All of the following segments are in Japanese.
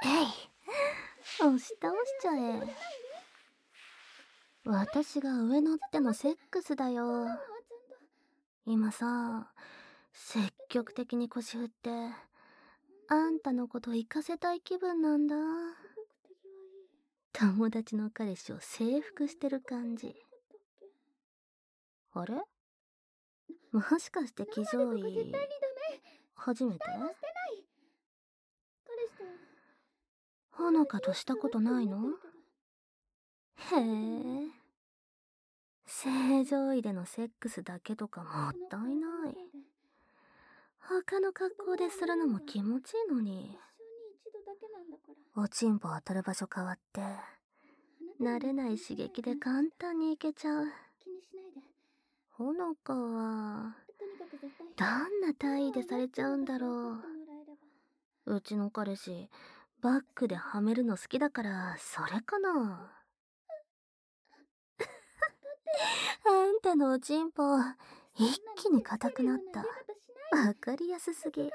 押し倒しちゃえ。私が上乗ってのセックスだよ。今さ、積極的に腰振ってあんたのこと行かせたい気分なんだ。友達の彼氏を征服してる感じ。あれ、もしかして騎乗位初めて？ほのかとしたことないの？へえ、正常位でのセックスだけとかもったいない。他の格好でするのも気持ちいいのに。おちんぽ当たる場所変わって慣れない刺激で簡単にいけちゃう。ほのかはどんな体位でされちゃうんだろう。うちの彼氏バックではめるの好きだからそれかな。あんたのおちんぽ一気に硬くなった。わかりやすすぎ。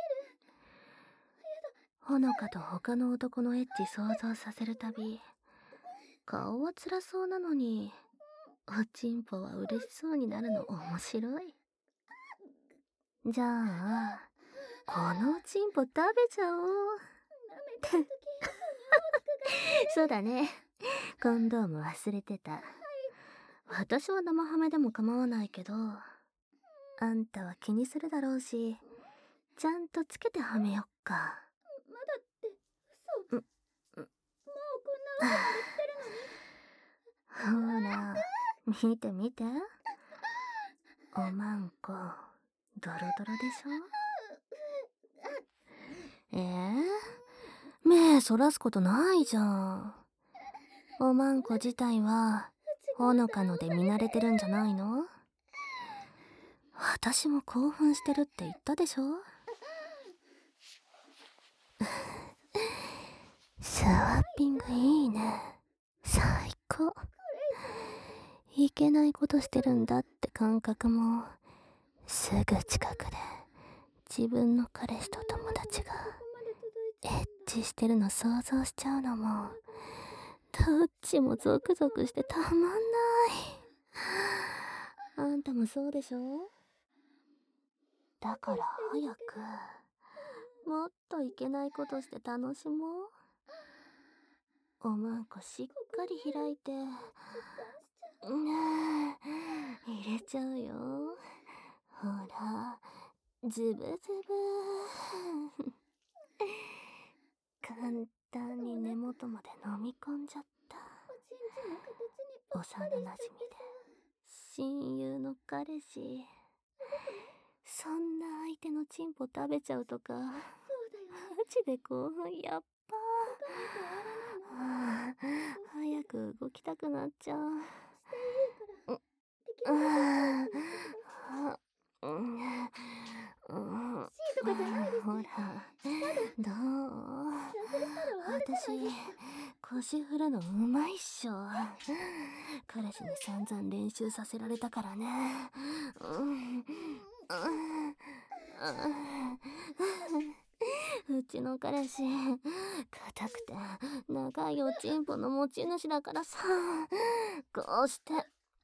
ほのかと他の男のエッチ想像させるたび、顔は辛そうなのにおちんぽは嬉しそうになるの面白い。じゃあこのおちんぽ食べちゃおう。そうだね、コンドーム忘れてた。私は生ハメでも構わないけど、あんたは気にするだろうし、ちゃんとつけてはめよっか。 まだって嘘。もうこんな嘘までしてるのに。 ほら、見て見て。おまんこ、ドロドロでしょ？目そらすことないじゃん。おまんこ自体はほのかので見慣れてるんじゃないの？私も興奮してるって言ったでしょ？スワッピングいいね。最高。いけないことしてるんだって感覚もすぐ近くで自分の彼氏と友達がエッチしてるの想像しちゃうのもどっちもゾクゾクしてたまんない。あんたもそうでしょ？だから早くもっといけないことして楽しもう。おまんこしっかり開いて入れちゃうよ。ほら、ズブズブ。簡単に根元まで飲み込んじゃった。幼なじみで親友の彼氏、そんな相手のチンポ食べちゃうとかマジで興奮やっぱ。早く動きたくなっちゃう。ほら、どう？私腰振るのうまいっしょ。彼氏に散々練習させられたからね。うちの彼氏硬くて長いおちんぽの持ち主だからさ、こうして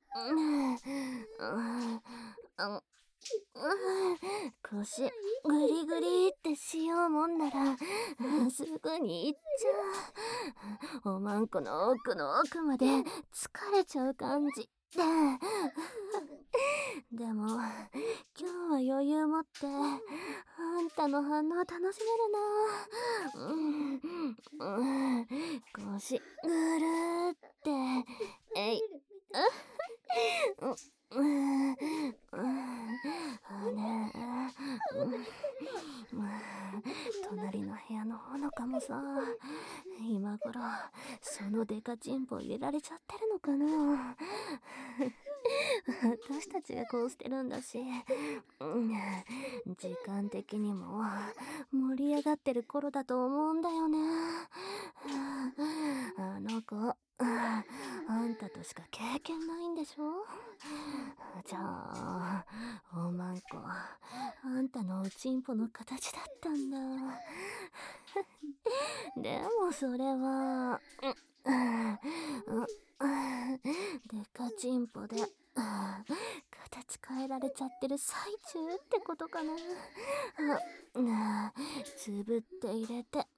腰グリグリってしようもんならすぐに行っちゃう。おまんこの奥の奥まで疲れちゃう感じで。でも今日は余裕持ってあんたの反応楽しめるな。腰ぐるーってえいね隣の部屋のほのかもさ、今頃そのデカチンポ入れられちゃってるのかな。私たちがこうしてるんだし、時間的にも盛り上がってる頃だと思うんだよね。あの子、あんたとしか経験ないんでしょ？じゃあおまんこ、あんたのおちんぽの形だったんだ。 でもそれは、デカチンポで、形変えられちゃってる最中ってことかな。つぶって入れて、抜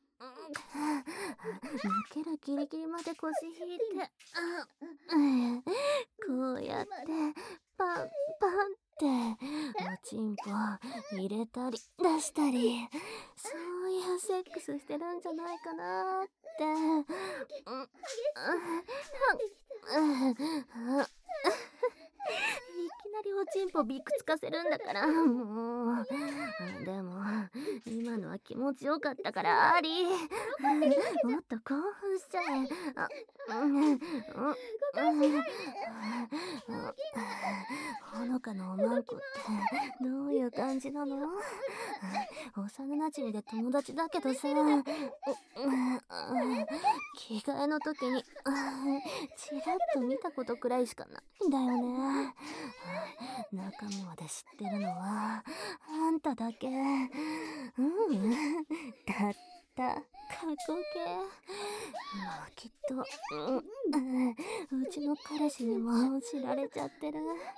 けるギリギリまで腰引いて、こうやってパンパンっておちんぽ入れたり出したり、そういうセックスしてるんじゃないかなって。いきなりおちんぽびくつかせるんだから、もう。でも今のは気持ちよかったからあり。もっと興奮しちゃえ。ほのかのおまんこってどういう感じなの？幼なじみで友達だけどさ、着替えの時にちらっと見たことくらいしかないんだよね。中身まで知ってるのはあんただけ。だった過去形。もうきっと、うちの彼氏にも知られちゃってる。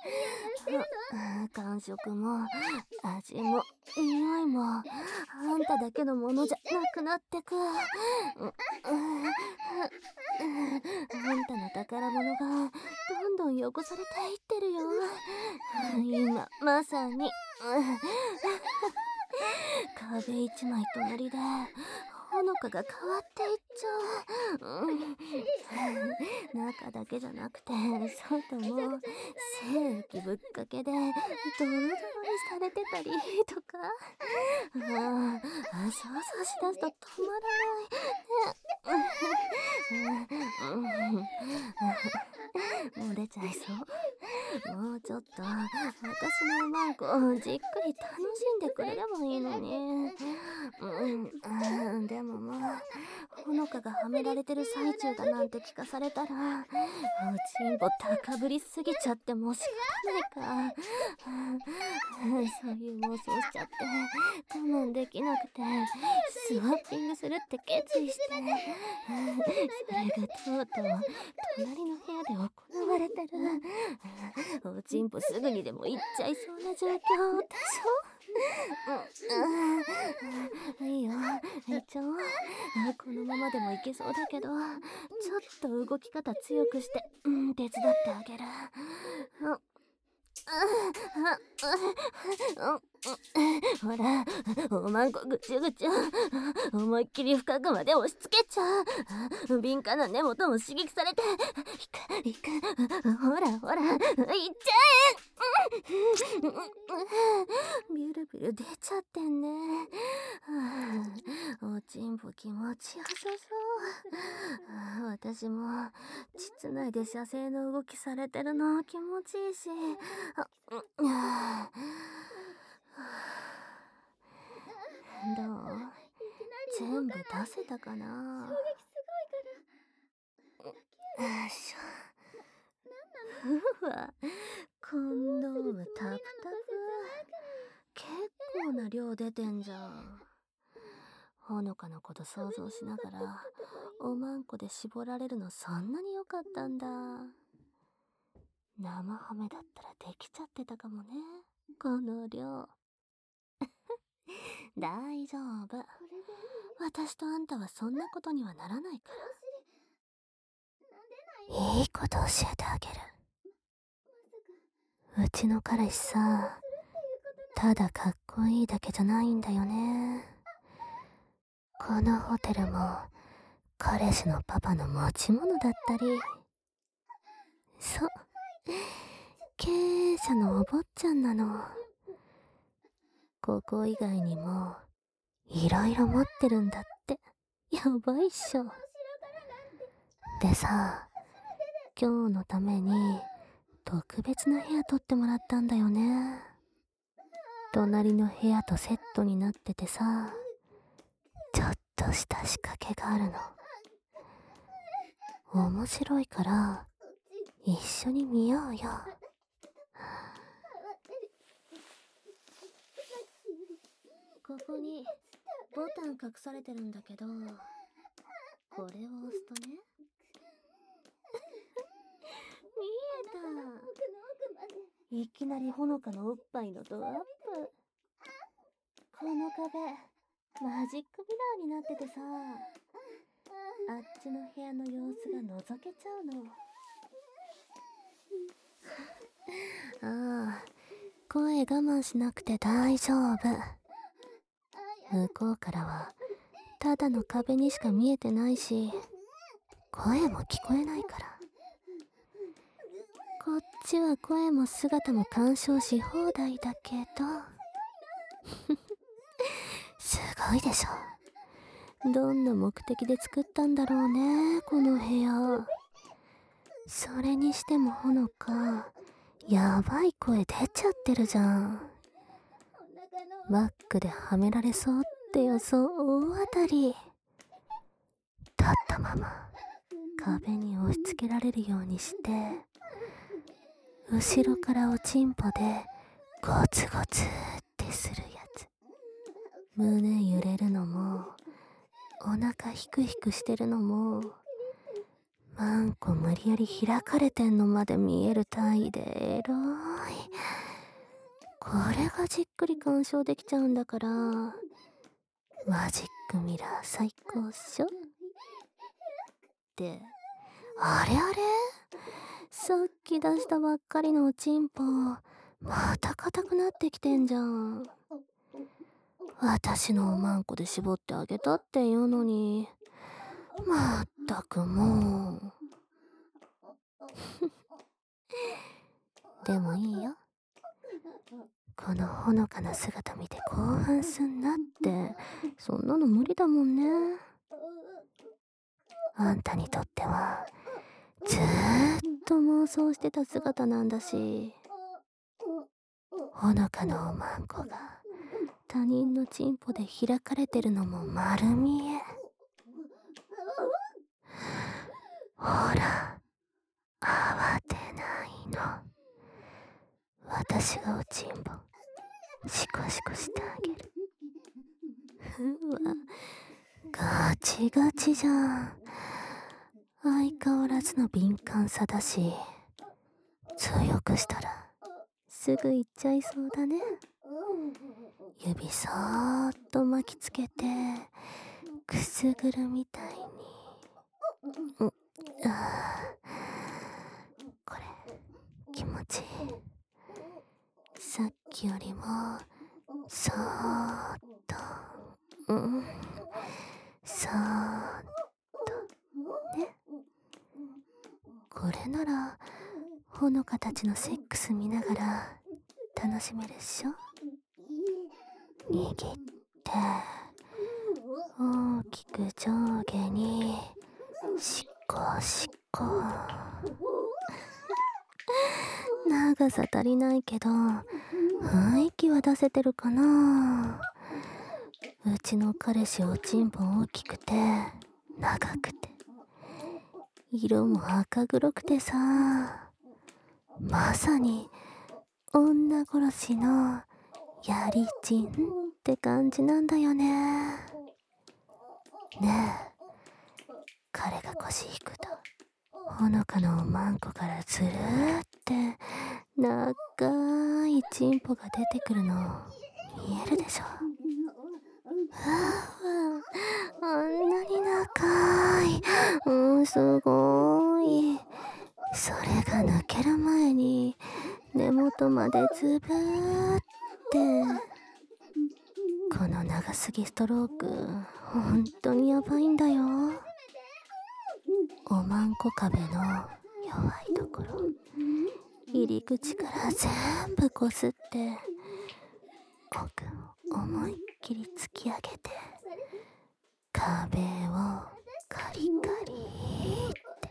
感触も味も匂いもあんただけのものじゃなくなってく。あんたの宝物がどんどん汚されていってるよ。今まさに壁一枚隣でほのかが変わっていっちゃう。中だけじゃなくて外も精液ぶっかけでドロドロにされてたりとか。想像しだすと止まらないね。もう出ちゃいそう。もうちょっと私のおまんこじっくり楽しんでくれればいいのに。でもまあほのかがはめられてる最中だなんて聞かされたら、おちんぽ高ぶりすぎちゃってもう仕方ないか。そういう妄想しちゃって我慢できなくてスワッピングするって決意して、それがとうとう隣の部屋で行われてる。おちんぽすぐにでも行っちゃいそうな状況でしょ。いいよ、行っちゃおう。このままでもいけそうだけど、ちょっと動き方強くして、手伝ってあげる。ほら、おまんこぐちゅぐちゅ。思いっきり深くまで押し付けちゃう。敏感な根元も刺激されて、いく、ほらほら、いっちゃえ。ビュルビュル出ちゃってんね。おちんぽ気持ちよさそう。私も膣内で射精の動きされてるの気持ちいいし。どう？全部出せたかな？うわ、コンドームタプタプ。結構な量出てんじゃん。ほのかのこと想像しながらおまんこで絞られるのそんなに良かったんだ。生ハメだったらできちゃってたかもね、この量。大丈夫、私とあんたはそんなことにはならないから。いいこと教えてあげる。うちの彼氏さ、ただかっこいいだけじゃないんだよね。このホテルも彼氏のパパの持ち物だったり。そう、経営者のお坊ちゃんなの。ここ以外にもいろいろ持ってるんだって。やばいっしょ。でさ、今日のために特別な部屋取ってもらったんだよね。隣の部屋とセットになっててさ、ちょっとした仕掛けがあるの。面白いから一緒に見ようよ。ここにボタン隠されてるんだけど、これを押すとね、見えた。いきなりほのかのおっぱいのドアップ。この壁、マジックミラーになっててさ、あっちの部屋の様子が覗けちゃうの。ああ、声我慢しなくて大丈夫。向こうからはただの壁にしか見えてないし、声も聞こえないから。こっちは声も姿も干渉し放題だけどすごいでしょ。どんな目的で作ったんだろうね、この部屋。それにしてもほのか、やばい声出ちゃってるじゃん。バッグではめられそうって予想大当たり。立ったまま壁に押し付けられるようにして、後ろからおちんぽでゴツゴツってするやつ。胸揺れるのも、お腹ヒクヒクしてるのも、マンコ無理やり開かれてんのまで見える単位でエロい。これがじっくり鑑賞できちゃうんだから、マジックミラー最高っしょ。って、あれあれ、さっき出したばっかりのおちんぽ、また硬くなってきてんじゃん。私のおまんこで絞ってあげたって言うのに、まったくもう。でもいいよ。このほのかな姿見て興奮すんなって、そんなの無理だもんね。あんたにとってはずーっと妄想してた姿なんだし、ほのかのおまんこが他人のチンポで開かれてるのも丸見え。ほら、慌てないの。私がおちんぽシコシコしてあげる。うわ、ガチガチじゃん。相変わらずの敏感さだし、強くしたらすぐ行っちゃいそうだね。指そーっと巻きつけて、くすぐるみたいに。これ気持ちいい。さっきよりもそーっと、そーっとね。これならほのかたちのセックス見ながら楽しめるっしょ。握って大きく上下にしこしこ。長さ足りないけど雰囲気は出せてるかな。うちの彼氏おちんぽ大きくて長くて色も赤黒くてさ、まさに女殺しのやりちんって感じなんだよね。ねえ、彼が腰引くとほのかのおまんこからずるーって長いチンポが出てくるの見えるでしょ。あんなに長い、すごい。それが抜ける前に根元までズブーって。この長すぎストローク、本当にやばいんだよ。おまんこ壁の弱いところ、入り口から全部こすって、奥を思いっきり突き上げて、壁をカリカリって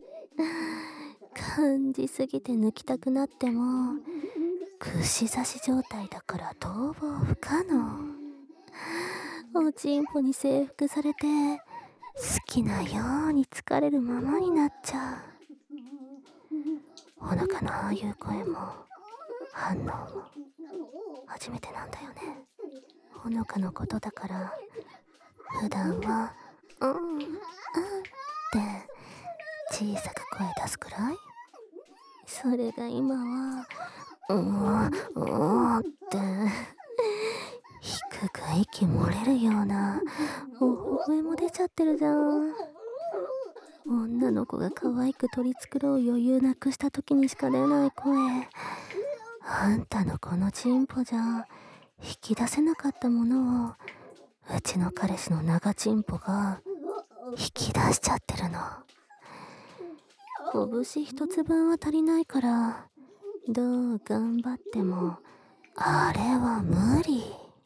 感じすぎて抜きたくなっても串刺し状態だから逃亡不可能。おちんぽに征服されて好きなように疲れるままになっちゃう。ほのかのああいう声も反応も初めてなんだよね。ほのかのことだから普段はって小さく声出すくらい。それが今はって低く息漏れるような大声も出ちゃってるじゃん。女の子が可愛く取り繕う余裕なくした時にしか出ない声。あんたのこのチンポじゃ引き出せなかったものをうちの彼氏の長チンポが引き出しちゃってるの。拳一つ分は足りないからどう頑張ってもあれは無理。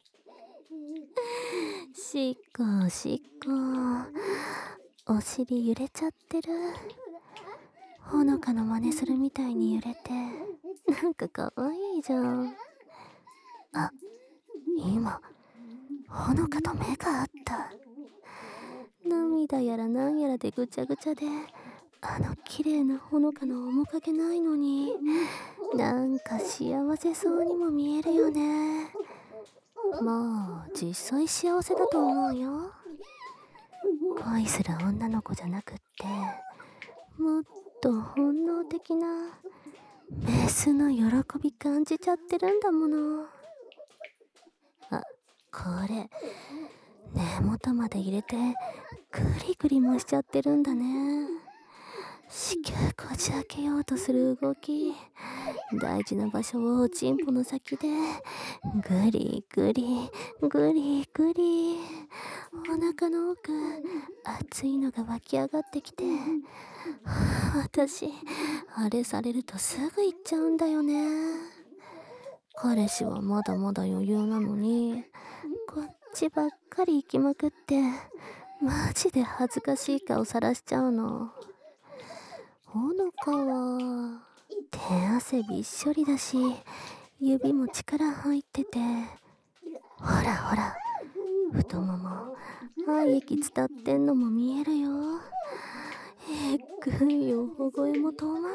しっこしっこ、お尻揺れちゃってる。ほのかの真似するみたいに揺れてなんか可愛いじゃん。あ、今ほのかと目が合った。涙やらなんやらでぐちゃぐちゃで、あの綺麗なほのかの面影ないのになんか幸せそうにも見えるよね。まあ実際幸せだと思うよ。恋する女の子じゃなくってもっと本能的なメスの喜び感じちゃってるんだもの。あ、これ根元まで入れてグリグリもしちゃってるんだね。子宮こじ開けようとする動き、大事な場所をチンポの先でグリグリグリグリ。お腹の奥熱いのが湧き上がってきて、私あれされるとすぐ行っちゃうんだよね。彼氏はまだまだ余裕なのにこっちばっかり行きまくってマジで恥ずかしい顔さらしちゃうの。ほのかは手汗びっしょりだし指も力入ってて、ほらほら太もも愛液伝ってんのも見えるよ。えっぐいよ大声も止まんない。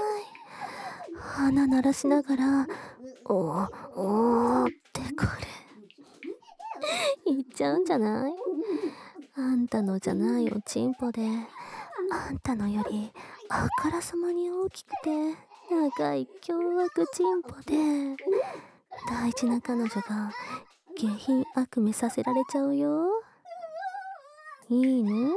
鼻鳴らしながらおーってこれ言っちゃうんじゃない？あんたのじゃないおちんぽであんたのよりあからさまに大きくて長い凶悪ちんぽで大事な彼女が下品悪夢させられちゃうよ。いいの？なんて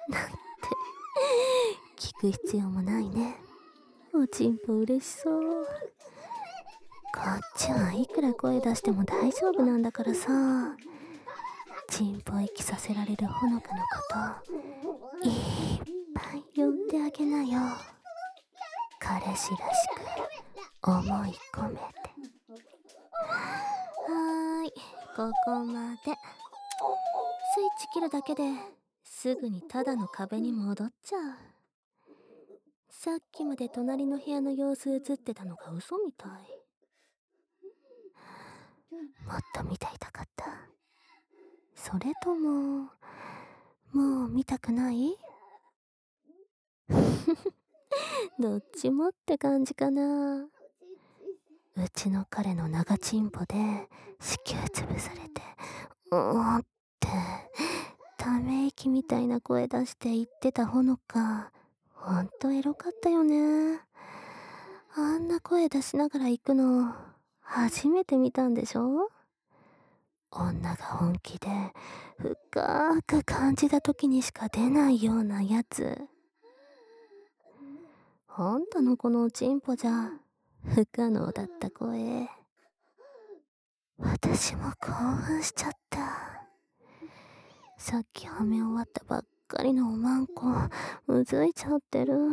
聞く必要もないね。おちんぽ嬉しそう。こっちはいくら声出しても大丈夫なんだからさ。チンポ息させられるほのかのこといっぱい呼んであげなよ。彼氏らしく思い込めて。はーい、ここまで。スイッチ切るだけですぐにただの壁に戻っちゃう。さっきまで隣の部屋の様子映ってたのが嘘みたい。もっと見ていたかった。それとももう見たくない？どっちもって感じかな。うちの彼の長チンポで子宮潰されてってため息みたいな声出して言ってたほのか、ほんとエロかったよね。あんな声出しながら行くの初めて見たんでしょ？女が本気で深く感じた時にしか出ないようなやつ。あんたのこのおちんぽじゃ不可能だった声。私も興奮しちゃった。さっきはめ終わったばっかりのおまんこうずいちゃってる。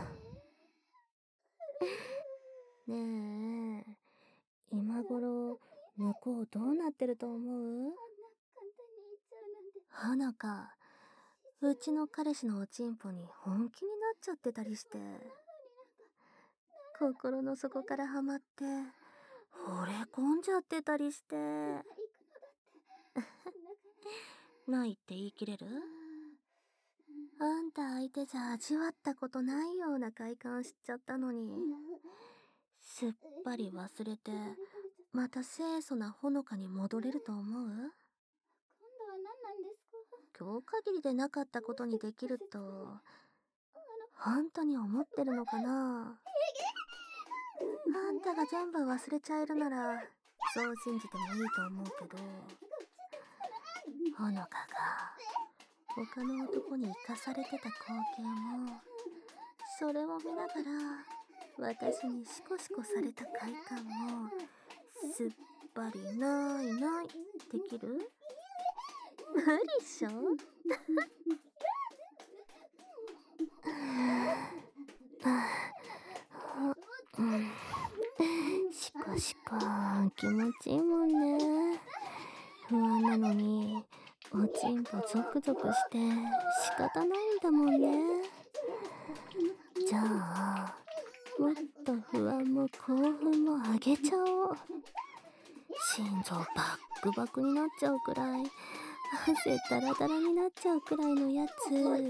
ねえ、今頃向こうどうなってると思う？はなか、うちの彼氏のおちんぽに本気になっちゃってたりして、心の底からハマって惚れ込んじゃってたりして。ないって言い切れる？あんた相手じゃ味わったことないような快感知っちゃったのに、すっぱり忘れてまた清楚なほのかに戻れると思う？ 今日限りでなかったことにできると本当に思ってるのかな。あんたが全部忘れちゃえるならそう信じてもいいと思うけど、ほのかが他の男に生かされてた光景も、それを見ながら私にシコシコされた快感もすっぱりないないできる？無理っしょ？うん、シコシコ気持ちいいもんね。不安なのにおちんぽゾクゾクして仕方ないんだもんね。じゃあもっと不安も興奮も上げちゃおう。心臓バックバクになっちゃうくらい、汗ダラダラになっちゃうくらいのやつ。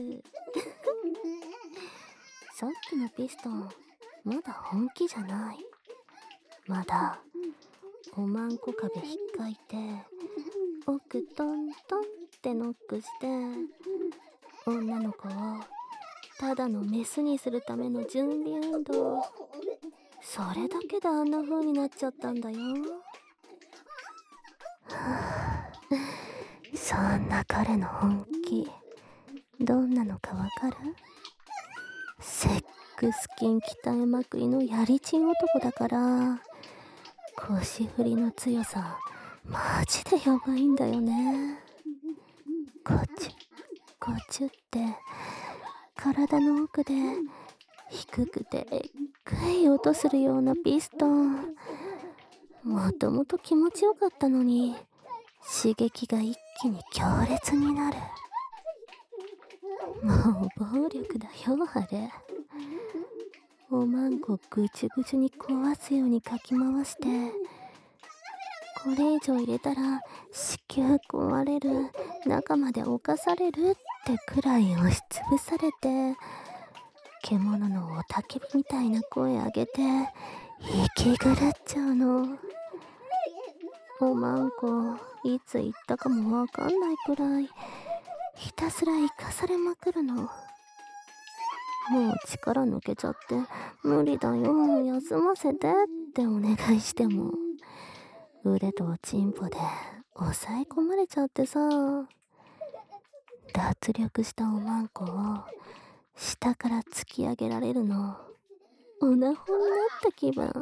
さっきのピストンまだ本気じゃない。まだおまんこ壁引っかいて奥トントンってノックして女の子をただのメスにするための準備運動。それだけであんな風になっちゃったんだよ。そんな彼の本気どんなのかわかる？セックス筋鍛えまくりのやりちん男だから、腰振りの強さマジでやばいんだよね。こちゅこちゅって体の奥で低くてえっぐい音するようなピストン、もともと気持ちよかったのに刺激が一気に強烈になる。もう暴力だよあれ。おまんこぐちゅぐちゅに壊すようにかき回して、これ以上入れたら子宮壊れる、中まで侵されるってくらい押しつぶされて、獣の雄たけびみたいな声上げて息狂っちゃうの。おまんこいつ言ったかもわかんないくらいひたすら生かされまくるの。もう力抜けちゃって無理だよ休ませてってお願いしても腕とおちんぽで抑え込まれちゃってさ、脱力したおまんこを下から突き上げられるの。オナホになった気分。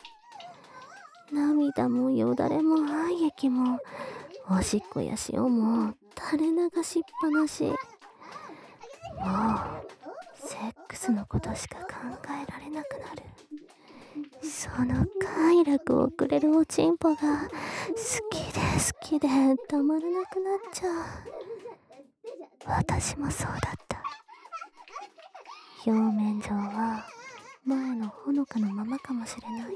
涙もよだれも愛液もおしっこや塩も垂れ流しっぱなし。もうセックスのことしか考えられなくなる。その快楽をくれるおちんぽが好きで好きでたまらなくなっちゃう。私もそうだった。表面上は前のほのかのままかもしれないね。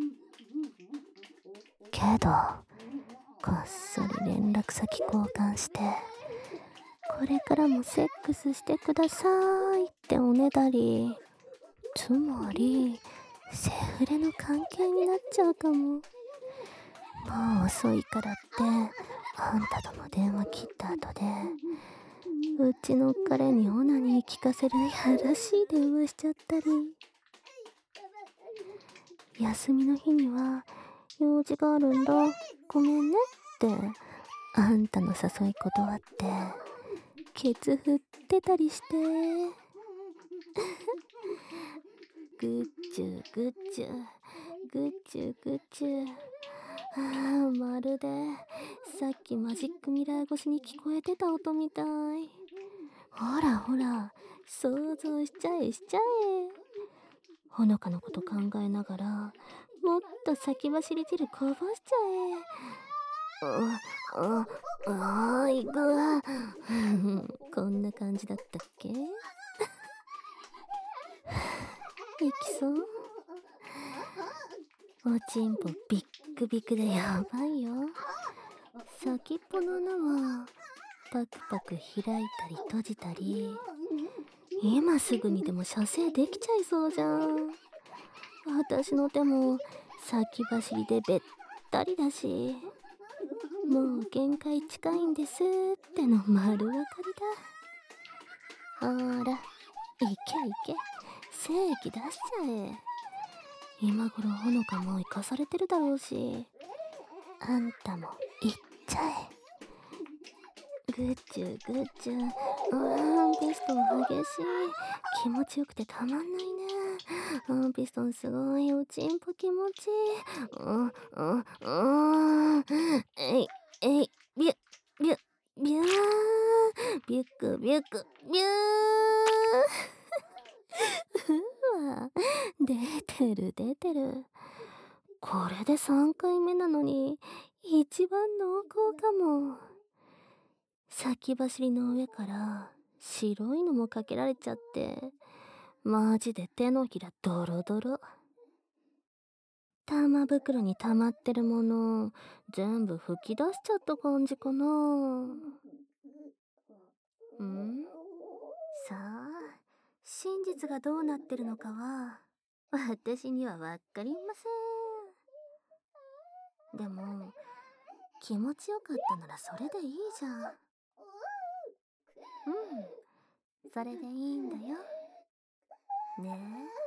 けどこっそり連絡先交換して、これからもセックスしてくださいっておねだり、つまりセフレの関係になっちゃうかも。もう遅いからってあんたとも電話切った後でうちの彼にオナニー聞かせるやらしい電話しちゃったり、休みの日には用事があるんだごめんねってあんたの誘い断ってケツ振ってたりしてぐっちゅぐっちゅぐっちゅぐっちゅ、まるでさっきマジックミラー越しに聞こえてた音みたい。ほらほら想像しちゃえしちゃえ。ほのかのこと考えながらもっと先走り汁こぼしちゃえ。いくわこんな感じだったっけいきそう。おちんぽビックビクでやばいよ。先っぽの穴はパクパク開いたり閉じたり、今すぐにでも射精できちゃいそうじゃん。私の手も先走りでべったりだし、もう限界近いんですっての丸分かりほーら、いけいけ、精液出しちゃえ。今頃ほのかも生かされてるだろうし、あんたもいっちゃえ。グッチュグッチュ、ピストン激しい。気持ちよくてたまんないね。ピストンすごい、おちんぽ気持ちいい。えい、えい、ビュッ、ビュッ、ビュー、ビュック、ビュック、ビュー。うわ、出てる出てる。これで3回目なのに、一番濃厚かも。先走りの上から白いのもかけられちゃって、マジで手のひらドロドロ。玉袋に溜まってるもの全部吹き出しちゃった感じかな。さあ、真実がどうなってるのかは私にはわかりません。でも気持ちよかったならそれでいいじゃん。それでいいんだよね。